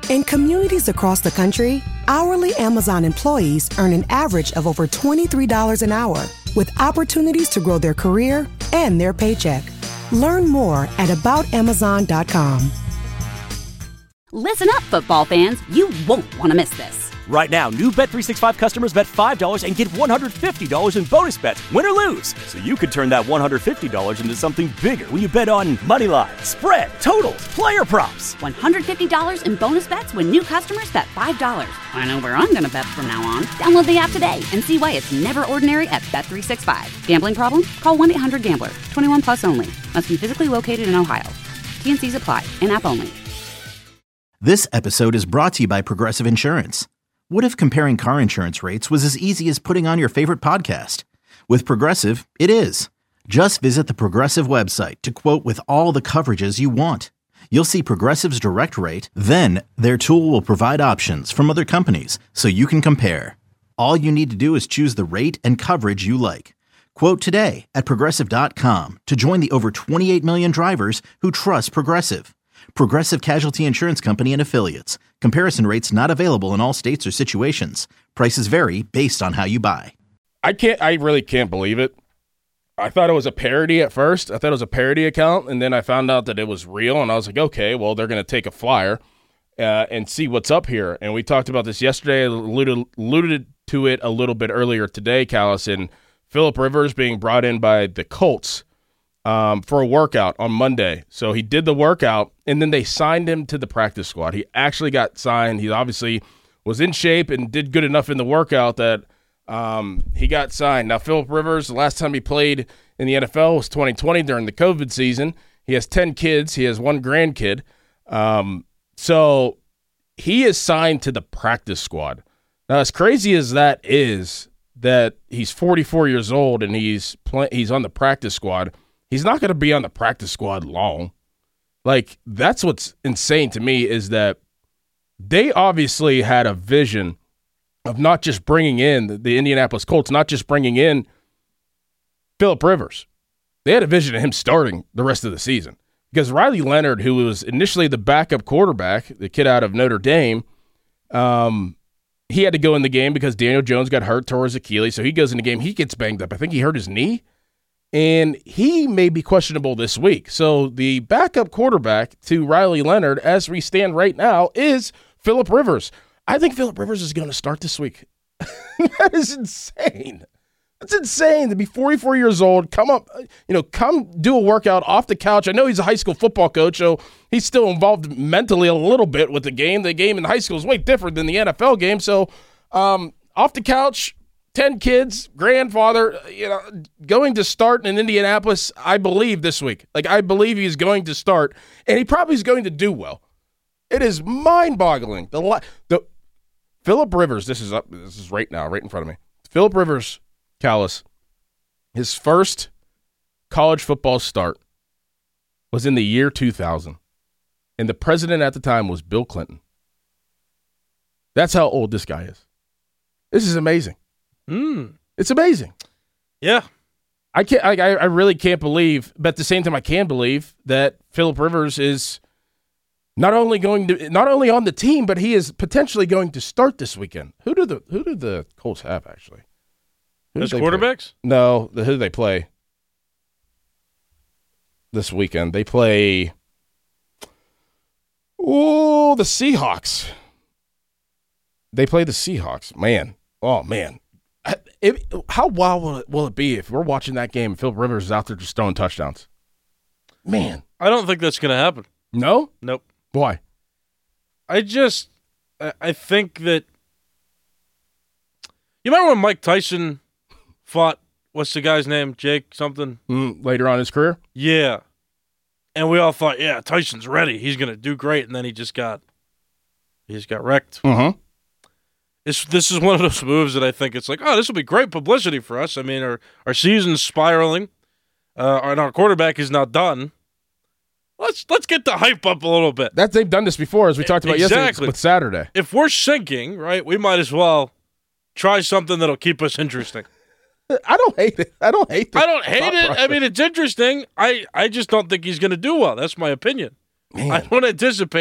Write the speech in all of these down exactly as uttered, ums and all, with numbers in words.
In communities across the country, hourly Amazon employees earn an average of over twenty-three dollars an hour, with opportunities to grow their career and their paycheck. Learn more at about amazon dot com. Listen up, football fans. You won't want to miss this. Right now, new Bet three sixty-five customers bet five dollars and get one hundred fifty dollars in bonus bets, win or lose. So you could turn that one hundred fifty dollars into something bigger when you bet on money line, spread, totals, player props. one hundred fifty dollars in bonus bets when new customers bet five dollars. I know where I'm going to bet from now on. Download the app today and see why it's never ordinary at Bet three sixty-five. Gambling problem? Call one eight hundred gambler. twenty-one plus only. Must be physically located in Ohio. T N Cs apply. In-app only. This episode is brought to you by Progressive Insurance. What if comparing car insurance rates was as easy as putting on your favorite podcast? With Progressive, it is. Just visit the Progressive website to quote with all the coverages you want. You'll see Progressive's direct rate, then their tool will provide options from other companies so you can compare. All you need to do is choose the rate and coverage you like. Quote today at progressive dot com to join the over twenty-eight million drivers who trust Progressive. Progressive Casualty Insurance Company and Affiliates. Comparison rates not available in all states or situations. Prices vary based on how you buy. I can't. I really can't believe it. I thought it was a parody at first. I thought it was a parody account, and then I found out that it was real, and I was like, okay, well, they're going to take a flyer uh, and see what's up here. And we talked about this yesterday, alluded, alluded to it a little bit earlier today, Callis, and Phillip Rivers being brought in by the Colts um, for a workout on Monday. So he did the workout, and then they signed him to the practice squad. He actually got signed. He obviously was in shape and did good enough in the workout that um, he got signed. Now, Phillip Rivers, the last time he played in the N F L was twenty twenty during the COVID season. He has ten kids. He has one grandkid. Um, so he is signed to the practice squad. Now, as crazy as that is, that he's forty-four years old and he's play, he's on the practice squad, he's not going to be on the practice squad long. Like, that's what's insane to me is that they obviously had a vision of not just bringing in the, the Indianapolis Colts, not just bringing in Phillip Rivers. They had a vision of him starting the rest of the season because Riley Leonard, who was initially the backup quarterback, the kid out of Notre Dame, um, he had to go in the game because Daniel Jones got hurt, tore his Achilles, so he goes in the game. He gets banged up. I think he hurt his knee, and he may be questionable this week. So the backup quarterback to Riley Leonard, as we stand right now, is Phillip Rivers. I think Phillip Rivers is going to start this week. That is insane. That's insane to be forty-four years old, come up, you know, come do a workout off the couch. I know he's a high school football coach, so he's still involved mentally a little bit with the game. The game in high school is way different than the N F L game. So um, off the couch, ten kids, grandfather, you know, going to start in Indianapolis, I believe, this week. Like, I believe he's going to start, and he probably is going to do well. It is mind-boggling. The, the Phillip Rivers, this is up, this is right now, right in front of me. Phillip Rivers, Callis, his first college football start was in the year two thousand, and the president at the time was Bill Clinton. That's how old this guy is. This is amazing. Mm. It's amazing. Yeah. I can't. I, I really can't believe, but at the same time, I can believe that Phillip Rivers is not only going to, not only on the team, but he is potentially going to start this weekend. Who do the Who do the Colts have actually? As quarterbacks? Play? No, the, who do they play this weekend? They play, oh, the Seahawks. They play the Seahawks. Man, oh, man. It, how wild will it, will it be if we're watching that game and Phillip Rivers is out there just throwing touchdowns? Man. I don't think that's going to happen. No? Nope. Why? I just, I think that, you remember when Mike Tyson fought, what's the guy's name? Jake something? Mm, later on in his career? Yeah. And we all thought, yeah, Tyson's ready. He's going to do great. And then he just got, he just got wrecked. Uh-huh. This, this is one of those moves that I think it's like, oh, this will be great publicity for us. I mean, our, our season's spiraling, uh, and our quarterback is now done. Let's let's get the hype up a little bit. That they've done this before, as we talked about exactly. yesterday with Saturday. If we're sinking, right, we might as well try something that'll keep us interesting. I don't hate it. I don't hate it. I don't hate it. Process. I mean, it's interesting. I, I just don't think he's going to do well. That's my opinion. Man. I don't anticipate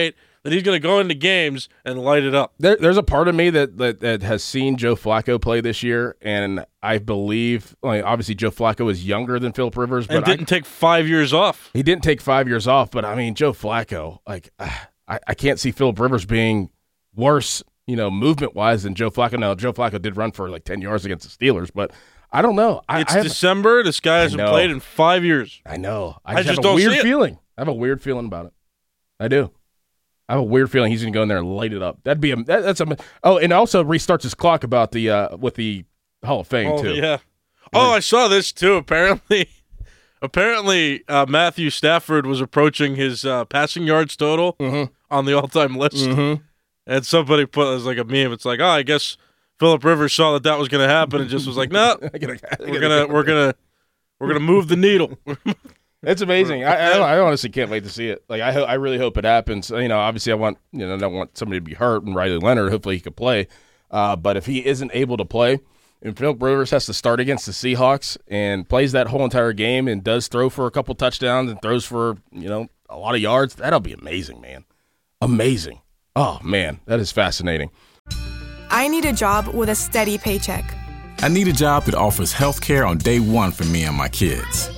that he's going to go into games and light it up. There, there's a part of me that, that that has seen Joe Flacco play this year, and I believe, like, obviously Joe Flacco is younger than Philip Rivers, but and didn't I, take five years off. He didn't take five years off, but I mean, Joe Flacco, like, I, I can't see Philip Rivers being worse, you know, movement-wise than Joe Flacco. Now, Joe Flacco did run for like ten yards against the Steelers, but I don't know. I, it's I December. This guy hasn't played in five years. I know. I, I just, just have don't a weird see it. feeling. I have a weird feeling about it. I do. I have a weird feeling he's going to go in there and light it up. That'd be a that, that's a oh, and also restarts his clock about the uh, with the Hall of Fame oh, too. Yeah. Oh, I saw this too. Apparently, apparently uh, Matthew Stafford was approaching his uh, passing yards total mm-hmm. on the all-time list, mm-hmm. and somebody put it was like a meme. It's like, oh, I guess Philip Rivers saw that that was going to happen and just was like, no, nah, we're gonna we're gonna we're gonna move the needle. It's amazing. I, I, I honestly can't wait to see it. Like I, ho- I really hope it happens. You know, obviously, I want you know, I don't want somebody to be hurt, and Riley Leonard. Hopefully, he could play. Uh, but if he isn't able to play, and Philip Rivers has to start against the Seahawks and plays that whole entire game and does throw for a couple touchdowns and throws for you know a lot of yards, that'll be amazing, man. Amazing. Oh man, that is fascinating. I need a job with a steady paycheck. I need a job that offers health care on day one for me and my kids.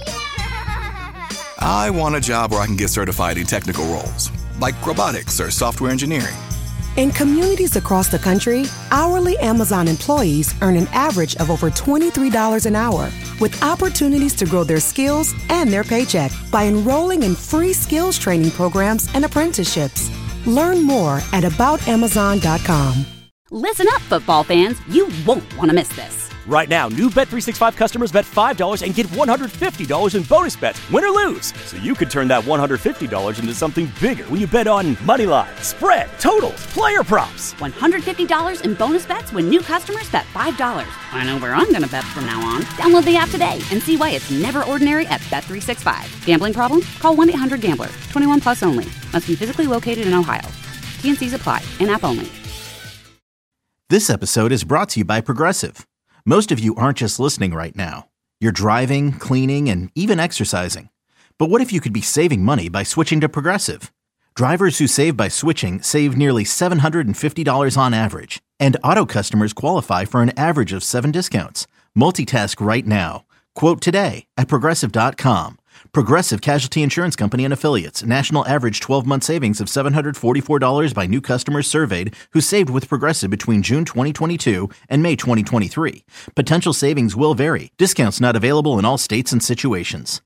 I want a job where I can get certified in technical roles, like robotics or software engineering. In communities across the country, hourly Amazon employees earn an average of over twenty-three dollars an hour, with opportunities to grow their skills and their paycheck by enrolling in free skills training programs and apprenticeships. Learn more at about amazon dot com. Listen up, football fans. You won't want to miss this. Right now, new Bet three sixty-five customers bet five dollars and get one hundred fifty dollars in bonus bets, win or lose. So you could turn that one hundred fifty dollars into something bigger when you bet on money line, spread, totals, player props. one hundred fifty dollars in bonus bets when new customers bet five dollars. I know where I'm going to bet from now on. Download the app today and see why it's never ordinary at Bet three sixty-five. Gambling problem? Call one eight hundred gambler. twenty-one plus only. Must be physically located in Ohio. T and C's apply. In-app only. This episode is brought to you by Progressive. Most of you aren't just listening right now. You're driving, cleaning, and even exercising. But what if you could be saving money by switching to Progressive? Drivers who save by switching save nearly seven hundred fifty dollars on average. And auto customers qualify for an average of seven discounts. Multitask right now. Quote today at Progressive dot com. Progressive Casualty Insurance Company and Affiliates. National average twelve-month savings of seven hundred forty-four dollars by new customers surveyed who saved with Progressive between June twenty twenty-two and May twenty twenty-three. Potential savings will vary. Discounts not available in all states and situations.